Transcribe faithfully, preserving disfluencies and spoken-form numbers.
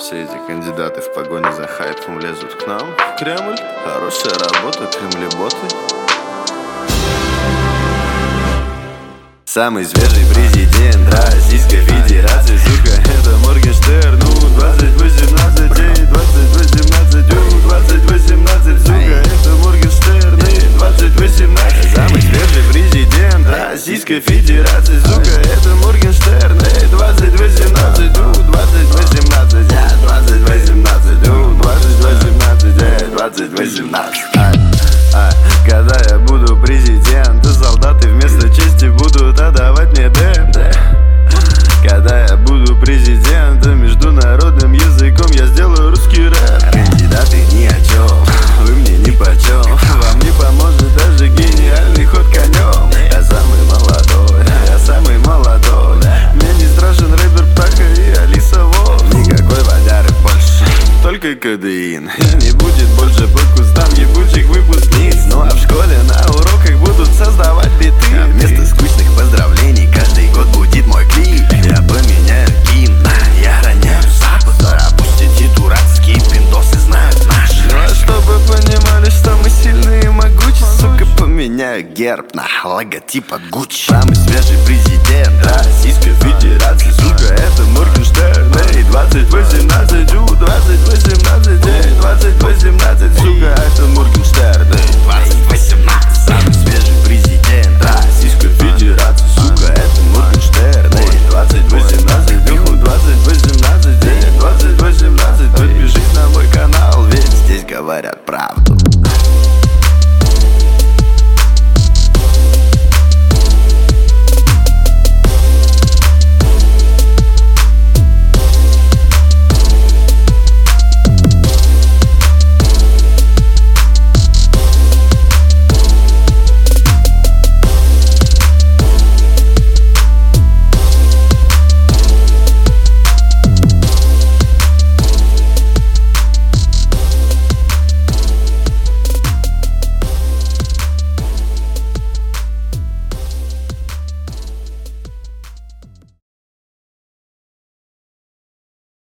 Все эти кандидаты в погоне за хайпом лезут к нам в Кремль. Хорошая работа, кремлеботы. Самый свежий президент Российской Федерации, сука, это Моргенштерн. Ну, двадцать восемнадцать, эй, двадцать восемнадцать, у, двадцать восемнадцать, сука, это Моргенштерн, эй, двадцать восемнадцать. Самый свежий президент Российской Федерации, сука, это Моргенштерн, эй, двадцать восемнадцать, у, двадцать восемнадцать, эй, двадцать восемнадцать, у, двадцать восемнадцать, эй, двадцать восемнадцать. Когда я буду президент, солдаты вместо чести будут отдавать мне ДМТ. Когда я буду президентом, международным языком я сделаю русский рэп. Кандидаты ни о чем, вы мне нипочем. Вам не поможет даже гениальный ход конем. Я самый молодой, я самый молодой. Мне не страшен рэпер Птаха и Алиса Волк. Никакой водяры больше, только кодеин. И не будет больше по кустам ебучих выпускниц. Ну а в школе на уроках будут создавать биты. А вместо скучных поздравлений каждый год будет мой клип. Я поменяю гимн, я роняю запад. А пусть эти дурацкие пиндосы знают наш. Ну а чтобы понимали, что мы сильные и могучие, сука, поменяю герб на логотип от Гуччи. Самый свежий президент Российской Федерации, сука, это Моргенштерн, эй, двадцать восемнадцать, у, двадцать восемнадцать, эй, двадцать восемнадцать, сука, это Моргенштерн, эй, двадцать восемнадцать.